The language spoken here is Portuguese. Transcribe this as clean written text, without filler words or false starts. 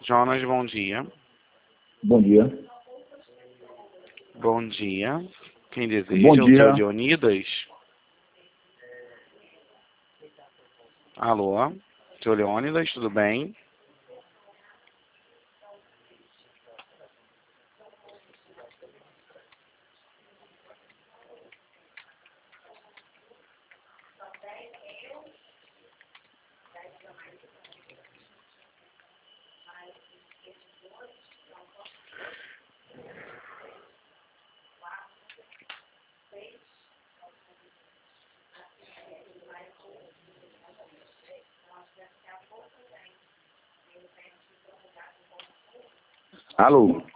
Jonas, bom dia. Bom dia. Bom dia. Quem deseja? Bom O dia. seu Leonidas? Alô? Seu Leonidas, tudo bem? Alô?